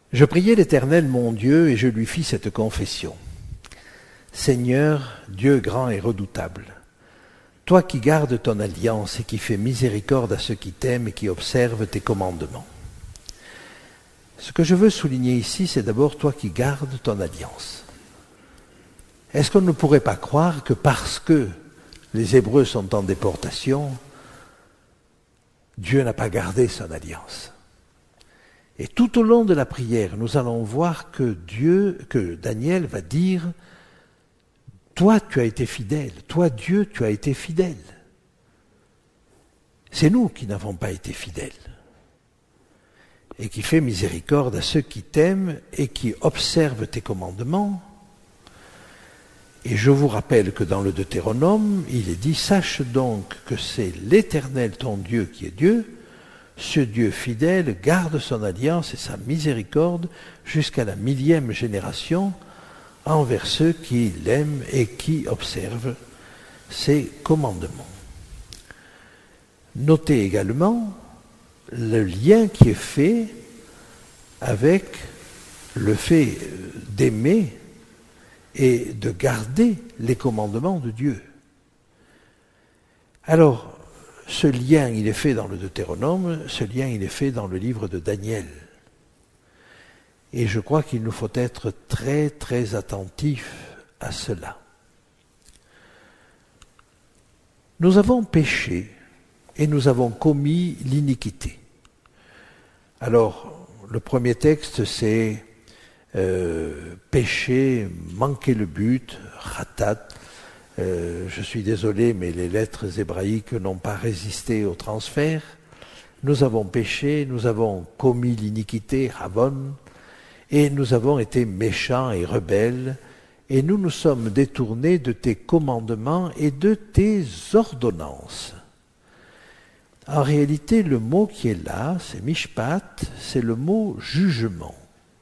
Je priai l'Éternel mon Dieu et je lui fis cette confession. Seigneur, Dieu grand et redoutable, toi qui gardes ton alliance et qui fais miséricorde à ceux qui t'aiment et qui observent tes commandements. Ce que je veux souligner ici, c'est d'abord toi qui gardes ton alliance. Est-ce qu'on ne pourrait pas croire que parce que les Hébreux sont en déportation, Dieu n'a pas gardé son alliance? Et tout au long de la prière, nous allons voir que Daniel va dire « Toi, tu as été fidèle. Toi, Dieu, tu as été fidèle. » C'est nous qui n'avons pas été fidèles. Et qui fait miséricorde à ceux qui t'aiment et qui observent tes commandements. Et je vous rappelle que dans le Deutéronome, il est dit « Sache donc que c'est l'Éternel ton Dieu qui est Dieu. Ce Dieu fidèle garde son alliance et sa miséricorde jusqu'à la 1000e génération envers ceux qui l'aiment et qui observent ses commandements. » Notez également le lien qui est fait avec le fait d'aimer et de garder les commandements de Dieu. Alors, ce lien, il est fait dans le Deutéronome, ce lien, il est fait dans le livre de Daniel. Et je crois qu'il nous faut être très, très attentifs à cela. Nous avons péché et nous avons commis l'iniquité. Alors, le premier texte, c'est péché, manquer le but, ratat. Je suis désolé, mais les lettres hébraïques n'ont pas résisté au transfert. Nous avons péché, nous avons commis l'iniquité, Ravon, et nous avons été méchants et rebelles, et nous nous sommes détournés de tes commandements et de tes ordonnances. En réalité, le mot qui est là, c'est mishpat, c'est le mot jugement.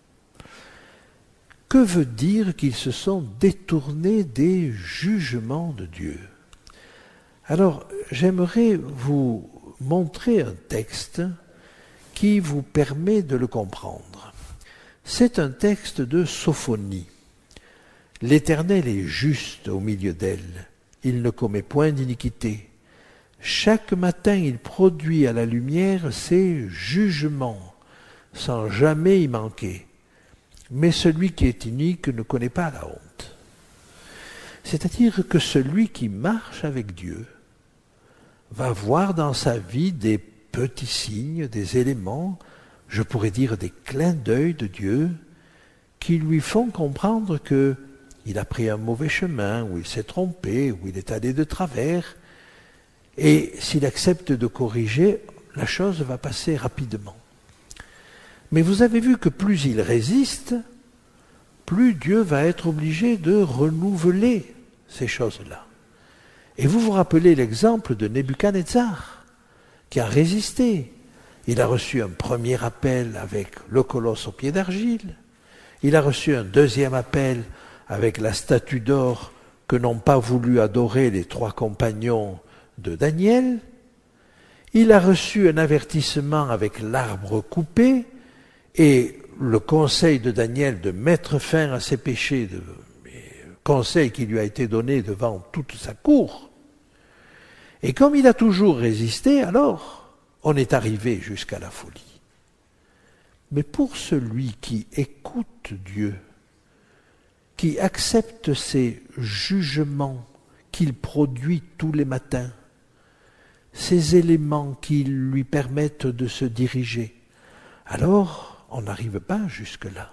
Que veut dire qu'ils se sont détournés des jugements de Dieu? Alors, j'aimerais vous montrer un texte qui vous permet de le comprendre. C'est un texte de Sophonie. L'Éternel est juste au milieu d'elle. Il ne commet point d'iniquité. Chaque matin, il produit à la lumière ses jugements, sans jamais y manquer. Mais celui qui est inique ne connaît pas la honte. C'est-à-dire que celui qui marche avec Dieu va voir dans sa vie des petits signes, des éléments, je pourrais dire des clins d'œil de Dieu, qui lui font comprendre qu'il a pris un mauvais chemin, ou il s'est trompé, ou il est allé de travers, et s'il accepte de corriger, la chose va passer rapidement. Mais vous avez vu que plus il résiste, plus Dieu va être obligé de renouveler ces choses-là. Et vous vous rappelez l'exemple de Nebuchadnezzar, qui a résisté. Il a reçu un premier appel avec le colosse au pied d'argile. Il a reçu un deuxième appel avec la statue d'or que n'ont pas voulu adorer les 3 compagnons de Daniel. Il a reçu un avertissement avec l'arbre coupé et le conseil de Daniel de mettre fin à ses péchés, conseil qui lui a été donné devant toute sa cour. Et comme il a toujours résisté, alors on est arrivé jusqu'à la folie. Mais pour celui qui écoute Dieu, qui accepte ses jugements qu'il produit tous les matins, ces éléments qui lui permettent de se diriger, alors on n'arrive pas jusque-là.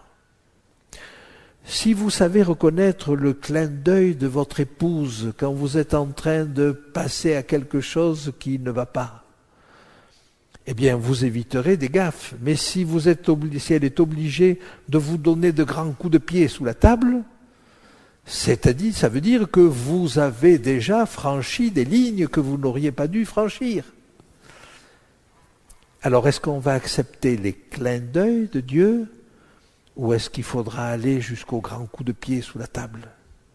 Si vous savez reconnaître le clin d'œil de votre épouse quand vous êtes en train de passer à quelque chose qui ne va pas, eh bien vous éviterez des gaffes. Mais si elle est obligée de vous donner de grands coups de pied sous la table, c'est-à-dire, ça veut dire que vous avez déjà franchi des lignes que vous n'auriez pas dû franchir. Alors, est-ce qu'on va accepter les clins d'œil de Dieu ou est-ce qu'il faudra aller jusqu'au grand coup de pied sous la table?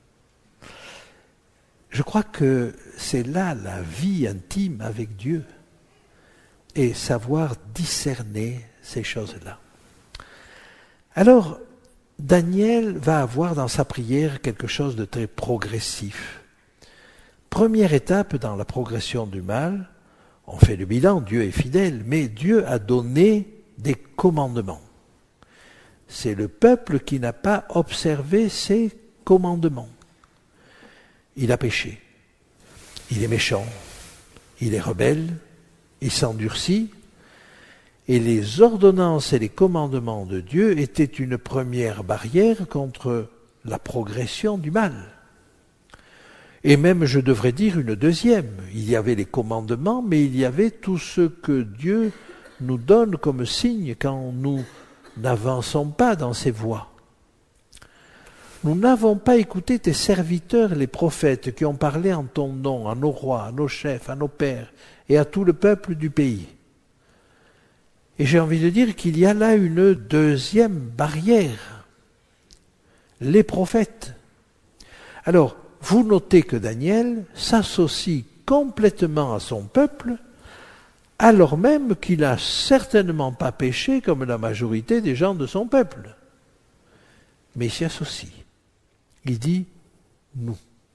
Je crois que c'est là la vie intime avec Dieu et savoir discerner ces choses-là. Alors, Daniel va avoir dans sa prière quelque chose de très progressif. Première étape dans la progression du mal, on fait le bilan, Dieu est fidèle, mais Dieu a donné des commandements. C'est le peuple qui n'a pas observé ces commandements. Il a péché, il est méchant, il est rebelle, il s'endurcit, et les ordonnances et les commandements de Dieu étaient une première barrière contre la progression du mal. Et même, je devrais dire, une deuxième. Il y avait les commandements, mais il y avait tout ce que Dieu nous donne comme signe quand nous n'avançons pas dans ses voies. Nous n'avons pas écouté tes serviteurs, les prophètes, qui ont parlé en ton nom, à nos rois, à nos chefs, à nos pères et à tout le peuple du pays. Et j'ai envie de dire qu'il y a là une deuxième barrière, les prophètes. Alors, vous notez que Daniel s'associe complètement à son peuple, alors même qu'il n'a certainement pas péché comme la majorité des gens de son peuple. Mais il s'y associe. Il dit « nous ».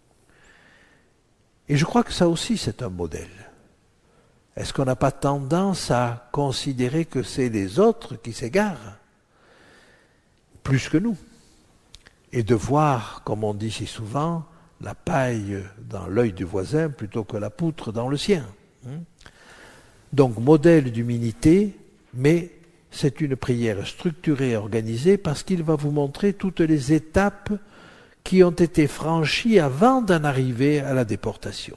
Et je crois que ça aussi c'est un modèle. Est-ce qu'on n'a pas tendance à considérer que c'est les autres qui s'égarent plus que nous? Et de voir, comme on dit si souvent, la paille dans l'œil du voisin plutôt que la poutre dans le sien. Donc, modèle d'humilité, mais c'est une prière structurée et organisée parce qu'il va vous montrer toutes les étapes qui ont été franchies avant d'en arriver à la déportation.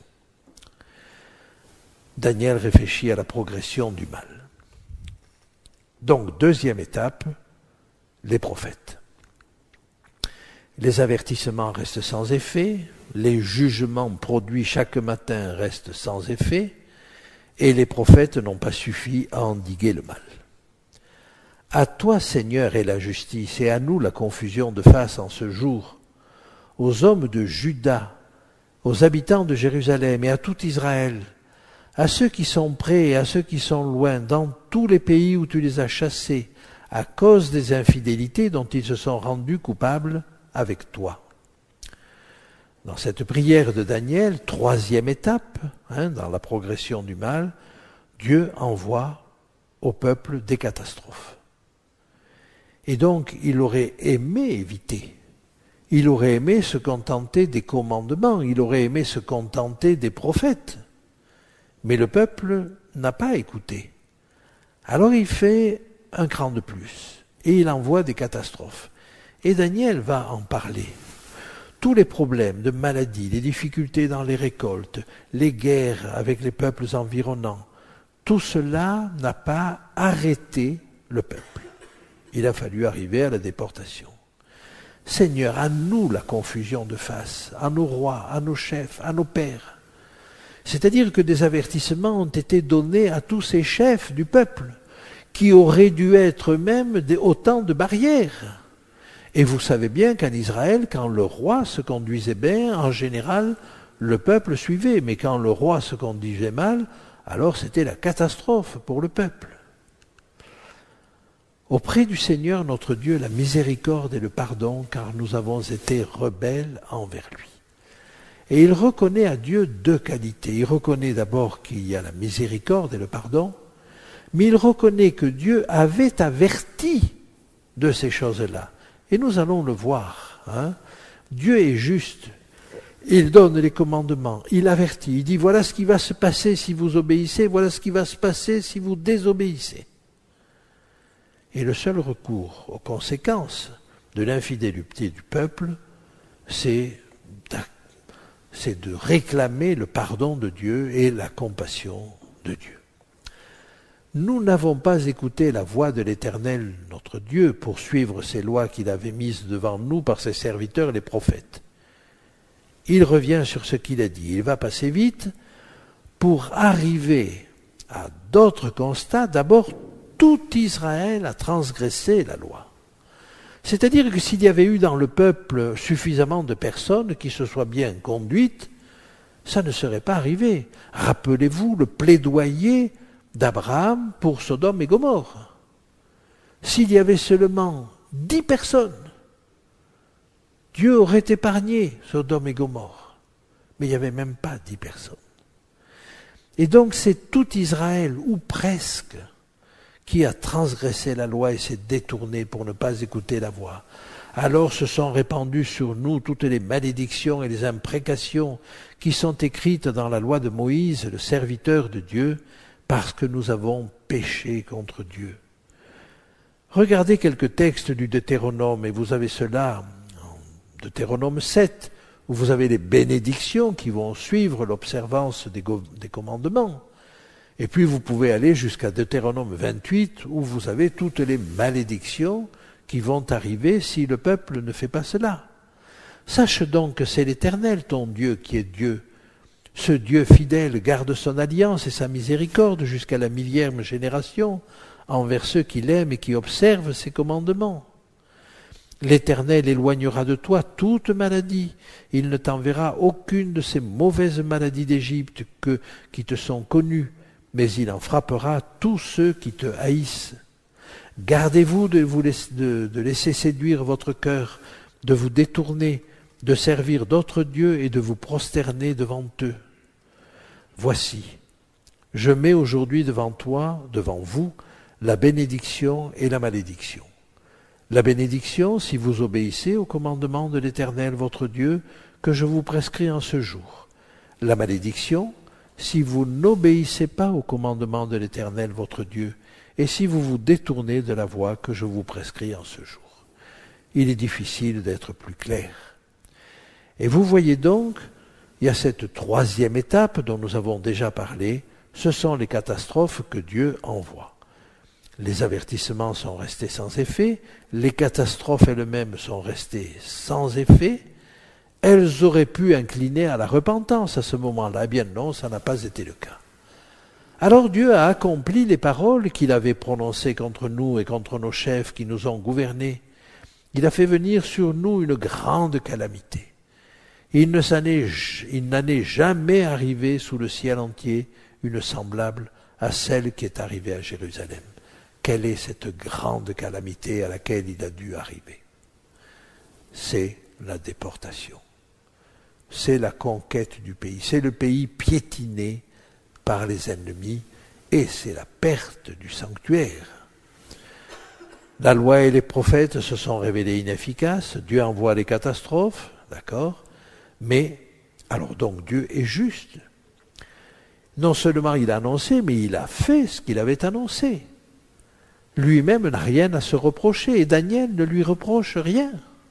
Daniel réfléchit à la progression du mal. Donc, deuxième étape, les prophètes. Les avertissements restent sans effet, les jugements produits chaque matin restent sans effet, et les prophètes n'ont pas suffi à endiguer le mal. À toi, Seigneur, est la justice, et à nous la confusion de face en ce jour, aux hommes de Juda, aux habitants de Jérusalem et à tout Israël, à ceux qui sont près et à ceux qui sont loin, dans tous les pays où tu les as chassés, à cause des infidélités dont ils se sont rendus coupables avec toi. Dans cette prière de Daniel, troisième étape, dans la progression du mal, Dieu envoie au peuple des catastrophes. Et donc, il aurait aimé éviter. Il aurait aimé se contenter des commandements, il aurait aimé se contenter des prophètes. Mais le peuple n'a pas écouté. Alors il fait un cran de plus et il envoie des catastrophes. Et Daniel va en parler. Tous les problèmes de maladie, les difficultés dans les récoltes, les guerres avec les peuples environnants, tout cela n'a pas arrêté le peuple. Il a fallu arriver à la déportation. Seigneur, à nous la confusion de face, à nos rois, à nos chefs, à nos pères. C'est-à-dire que des avertissements ont été donnés à tous ces chefs du peuple, qui auraient dû être eux-mêmes autant de barrières. Et vous savez bien qu'en Israël, quand le roi se conduisait bien, en général, le peuple suivait. Mais quand le roi se conduisait mal, alors c'était la catastrophe pour le peuple. Auprès du Seigneur notre Dieu, la miséricorde et le pardon, car nous avons été rebelles envers lui. Et il reconnaît à Dieu deux qualités. Il reconnaît d'abord qu'il y a la miséricorde et le pardon, mais il reconnaît que Dieu avait averti de ces choses-là. Et nous allons le voir. Dieu est juste. Il donne les commandements, il avertit, il dit voilà ce qui va se passer si vous obéissez, voilà ce qui va se passer si vous désobéissez. Et le seul recours aux conséquences de l'infidélité du peuple, c'est de réclamer le pardon de Dieu et la compassion de Dieu. Nous n'avons pas écouté la voix de l'Éternel, notre Dieu, pour suivre ces lois qu'il avait mises devant nous par ses serviteurs les prophètes. Il revient sur ce qu'il a dit. Il va passer vite pour arriver à d'autres constats. D'abord, tout Israël a transgressé la loi. C'est-à-dire que s'il y avait eu dans le peuple suffisamment de personnes qui se soient bien conduites, ça ne serait pas arrivé. Rappelez-vous le plaidoyer d'Abraham pour Sodome et Gomorrhe. S'il y avait seulement 10 personnes. Dieu aurait épargné Sodome et Gomorrhe, mais il n'y avait même pas 10 personnes. Et donc c'est tout Israël, ou presque, qui a transgressé la loi et s'est détourné pour ne pas écouter la voix. Alors se sont répandues sur nous toutes les malédictions et les imprécations qui sont écrites dans la loi de Moïse, le serviteur de Dieu, parce que nous avons péché contre Dieu. Regardez quelques textes du Deutéronome, et vous avez cela en Deutéronome 7, où vous avez les bénédictions qui vont suivre l'observance des commandements. Et puis vous pouvez aller jusqu'à Deutéronome 28, où vous avez toutes les malédictions qui vont arriver si le peuple ne fait pas cela. Sache donc que c'est l'Éternel, ton Dieu, qui est Dieu. Ce Dieu fidèle garde son alliance et sa miséricorde jusqu'à la 1000e génération envers ceux qui l'aiment et qui observent ses commandements. L'Éternel éloignera de toi toute maladie. Il ne t'enverra aucune de ces mauvaises maladies d'Égypte qui te sont connues, mais il en frappera tous ceux qui te haïssent. Gardez-vous de laisser séduire votre cœur, de vous détourner, de servir d'autres dieux et de vous prosterner devant eux. Voici, je mets aujourd'hui devant toi, devant vous, la bénédiction et la malédiction. La bénédiction, si vous obéissez au commandement de l'Éternel votre Dieu, que je vous prescris en ce jour. La malédiction, si vous n'obéissez pas au commandement de l'Éternel votre Dieu, et si vous vous détournez de la voie que je vous prescris en ce jour. Il est difficile d'être plus clair. Et vous voyez donc, il y a cette troisième étape dont nous avons déjà parlé, ce sont les catastrophes que Dieu envoie. Les avertissements sont restés sans effet, les catastrophes elles-mêmes sont restées sans effet, elles auraient pu incliner à la repentance à ce moment-là. Eh bien non, ça n'a pas été le cas. Alors Dieu a accompli les paroles qu'il avait prononcées contre nous et contre nos chefs qui nous ont gouvernés. Il a fait venir sur nous une grande calamité. Il n'en est jamais arrivé sous le ciel entier une semblable à celle qui est arrivée à Jérusalem. Quelle est cette grande calamité à laquelle il a dû arriver? C'est la déportation. C'est la conquête du pays. C'est le pays piétiné par les ennemis, et c'est la perte du sanctuaire. La loi et les prophètes se sont révélés inefficaces, Dieu envoie les catastrophes, d'accord, mais alors donc Dieu est juste. Non seulement il a annoncé, mais il a fait ce qu'il avait annoncé. Lui-même n'a rien à se reprocher, et Daniel ne lui reproche rien.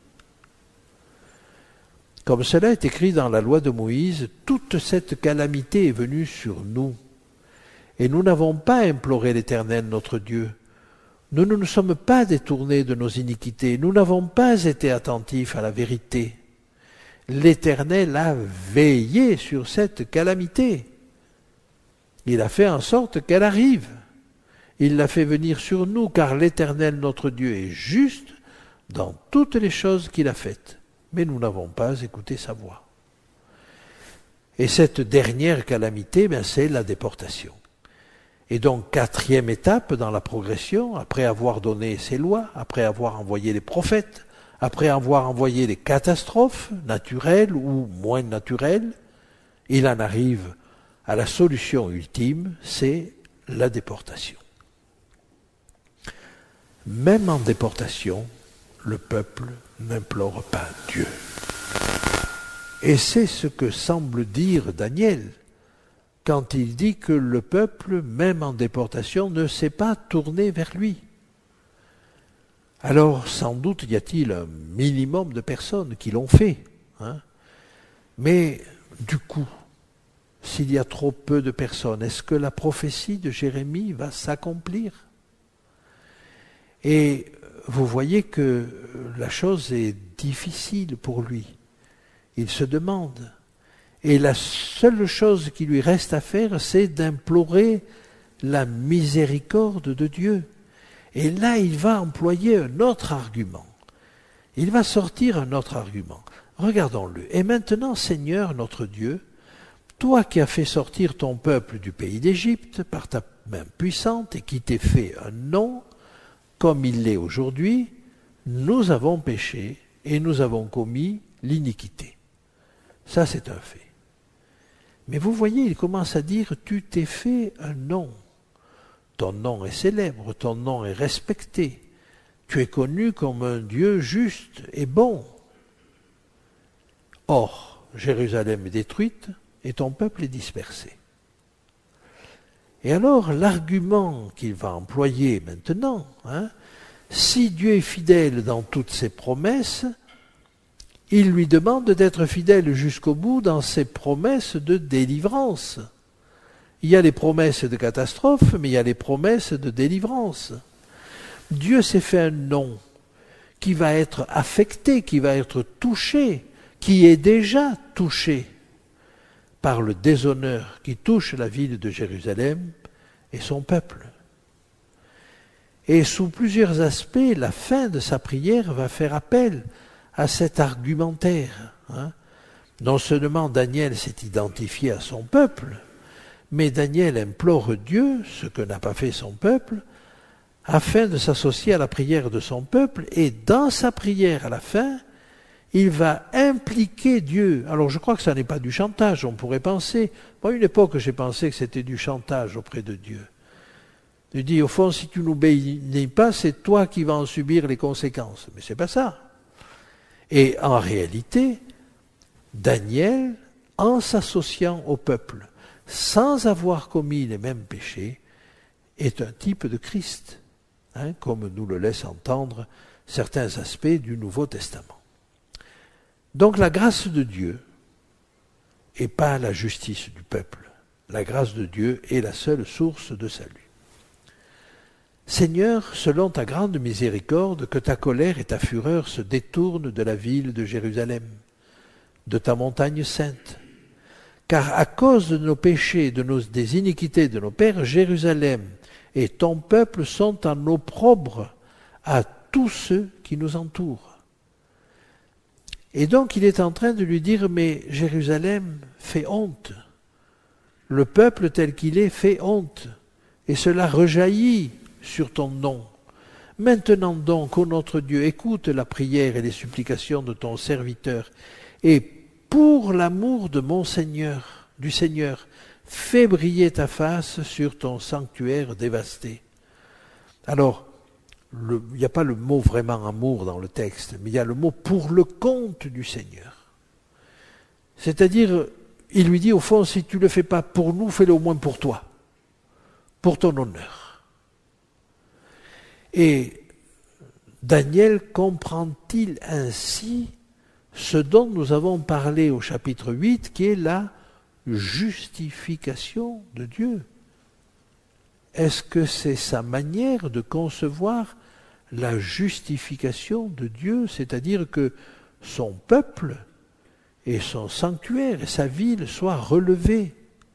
Comme cela est écrit dans la loi de Moïse, toute cette calamité est venue sur nous. Et nous n'avons pas imploré l'Éternel notre Dieu. Nous ne nous sommes pas détournés de nos iniquités. Nous n'avons pas été attentifs à la vérité. L'Éternel a veillé sur cette calamité. Il a fait en sorte qu'elle arrive. Il l'a fait venir sur nous, car l'Éternel notre Dieu est juste dans toutes les choses qu'il a faites. Mais nous n'avons pas écouté sa voix. Et cette dernière calamité, c'est la déportation. Et donc, quatrième étape dans la progression, après avoir donné ses lois, après avoir envoyé les prophètes, après avoir envoyé les catastrophes naturelles ou moins naturelles, il en arrive à la solution ultime, c'est la déportation. Même en déportation, le peuple n'implore pas Dieu. Et c'est ce que semble dire Daniel quand il dit que le peuple, même en déportation, ne s'est pas tourné vers lui. Alors, sans doute y a-t-il un minimum de personnes qui l'ont fait. Mais du coup, s'il y a trop peu de personnes, est-ce que la prophétie de Jérémie va s'accomplir? Et vous voyez que la chose est difficile pour lui. Il se demande. Et la seule chose qui lui reste à faire, c'est d'implorer la miséricorde de Dieu. Et là, il va employer un autre argument. Il va sortir un autre argument. Regardons-le. Et maintenant, Seigneur notre Dieu, toi qui as fait sortir ton peuple du pays d'Égypte par ta main puissante et qui t'es fait un nom, comme il l'est aujourd'hui, nous avons péché et nous avons commis l'iniquité. Ça, c'est un fait. Mais vous voyez, il commence à dire, tu t'es fait un nom. Ton nom est célèbre, ton nom est respecté. Tu es connu comme un Dieu juste et bon. Or, Jérusalem est détruite et ton peuple est dispersé. Et alors, l'argument qu'il va employer maintenant, si Dieu est fidèle dans toutes ses promesses, il lui demande d'être fidèle jusqu'au bout dans ses promesses de délivrance. Il y a les promesses de catastrophe, mais il y a les promesses de délivrance. Dieu s'est fait un nom qui va être affecté, qui va être touché, qui est déjà touché par le déshonneur qui touche la ville de Jérusalem et son peuple. Et sous plusieurs aspects, la fin de sa prière va faire appel à cet argumentaire. Non seulement Daniel s'est identifié à son peuple, mais Daniel implore Dieu, ce que n'a pas fait son peuple, afin de s'associer à la prière de son peuple, et dans sa prière à la fin, il va impliquer Dieu. Alors je crois que ça n'est pas du chantage, on pourrait penser. Moi, à une époque, j'ai pensé que c'était du chantage auprès de Dieu. Il dit, au fond, si tu n'obéis pas, c'est toi qui vas en subir les conséquences. Mais c'est pas ça. Et en réalité, Daniel, en s'associant au peuple, sans avoir commis les mêmes péchés, est un type de Christ, comme nous le laissent entendre certains aspects du Nouveau Testament. Donc la grâce de Dieu et pas la justice du peuple. La grâce de Dieu est la seule source de salut. Seigneur, selon ta grande miséricorde, que ta colère et ta fureur se détournent de la ville de Jérusalem, de ta montagne sainte. Car à cause de nos péchés, des iniquités de nos pères, Jérusalem et ton peuple sont en opprobre à tous ceux qui nous entourent. Et donc il est en train de lui dire, mais Jérusalem fait honte. Le peuple tel qu'il est fait honte. Et cela rejaillit sur ton nom. Maintenant donc, ô notre Dieu, écoute la prière et les supplications de ton serviteur, et pour l'amour de mon Seigneur, du Seigneur, fais briller ta face sur ton sanctuaire dévasté. Alors, il n'y a pas le mot vraiment amour dans le texte, mais il y a le mot pour le compte du Seigneur. C'est-à-dire, il lui dit au fond, si tu ne le fais pas pour nous, fais-le au moins pour toi, pour ton honneur. Et Daniel comprend-il ainsi ce dont nous avons parlé au chapitre 8, qui est la justification de Dieu? Est-ce que c'est sa manière de concevoir la justification de Dieu, c'est-à-dire que son peuple et son sanctuaire et sa ville soient relevés?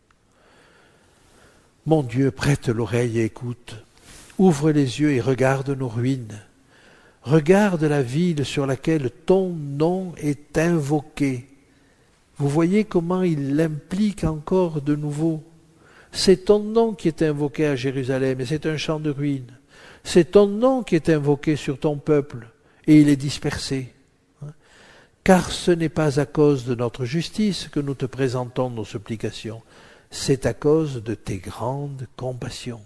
Mon Dieu, prête l'oreille et écoute. Ouvre les yeux et regarde nos ruines. Regarde la ville sur laquelle ton nom est invoqué. Vous voyez comment il l'implique encore de nouveau. C'est ton nom qui est invoqué à Jérusalem et c'est un champ de ruines. C'est ton nom qui est invoqué sur ton peuple et il est dispersé. Car ce n'est pas à cause de notre justice que nous te présentons nos supplications, c'est à cause de tes grandes compassions.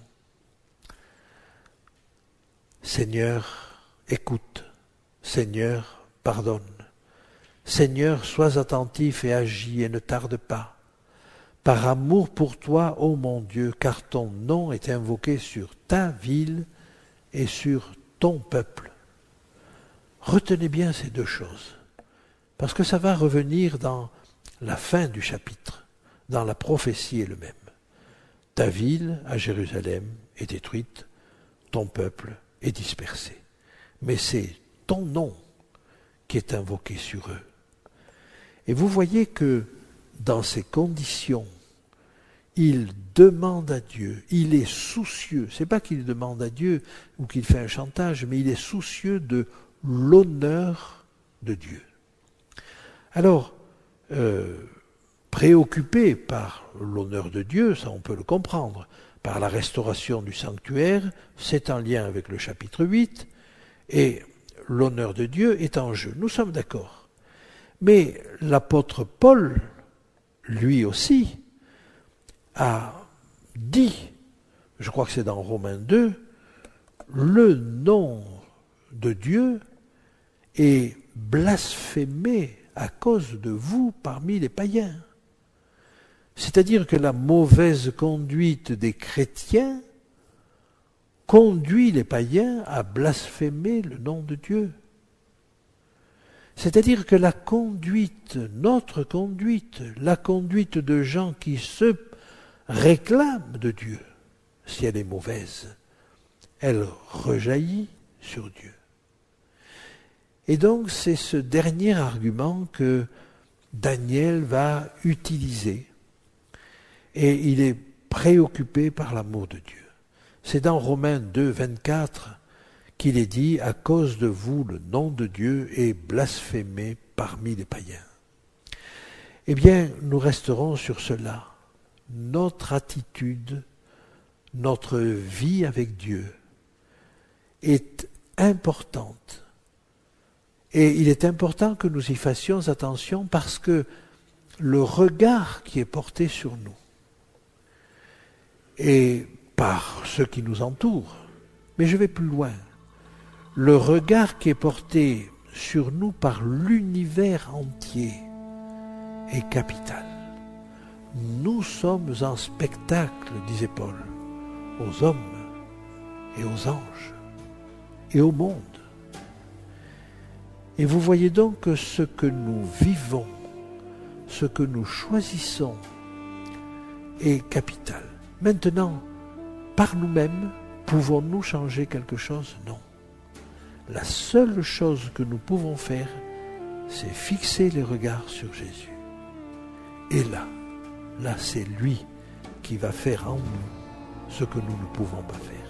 Seigneur, écoute. Seigneur, pardonne. Seigneur, sois attentif et agis et ne tarde pas. Par amour pour toi, ô mon Dieu, car ton nom est invoqué sur ta ville et sur ton peuple. Retenez bien ces deux choses, parce que ça va revenir dans la fin du chapitre, dans la prophétie elle-même. Ta ville, à Jérusalem, est détruite, ton peuple est dispersé. Mais c'est ton nom qui est invoqué sur eux. Et vous voyez que dans ces conditions, il demande à Dieu, il est soucieux, c'est pas qu'il demande à Dieu ou qu'il fait un chantage, mais il est soucieux de l'honneur de Dieu. Alors, préoccupé par l'honneur de Dieu, ça on peut le comprendre, par la restauration du sanctuaire, c'est en lien avec le chapitre 8, et l'honneur de Dieu est en jeu. Nous sommes d'accord. Mais l'apôtre Paul, lui aussi, a dit, je crois que c'est dans Romains 2, le nom de Dieu est blasphémé à cause de vous parmi les païens. C'est-à-dire que la mauvaise conduite des chrétiens conduit les païens à blasphémer le nom de Dieu. C'est-à-dire que la conduite, notre conduite, la conduite de gens qui se réclament de Dieu, si elle est mauvaise, elle rejaillit sur Dieu. Et donc c'est ce dernier argument que Daniel va utiliser. Et il est préoccupé par l'amour de Dieu. C'est dans Romains 2, 24 qu'il est dit « À cause de vous, le nom de Dieu est blasphémé parmi les païens. » Eh bien, nous resterons sur cela. Notre attitude, notre vie avec Dieu est importante. Et il est important que nous y fassions attention parce que le regard qui est porté sur nous, et par ceux qui nous entourent, mais je vais plus loin, le regard qui est porté sur nous par l'univers entier est capital. Nous sommes en spectacle, disait Paul, aux hommes et aux anges et au monde. Et vous voyez donc que ce que nous vivons, ce que nous choisissons est capital. Maintenant, par nous-mêmes, pouvons-nous changer quelque chose? Non. La seule chose que nous pouvons faire, c'est fixer les regards sur Jésus. Et là, c'est lui qui va faire en nous ce que nous ne pouvons pas faire.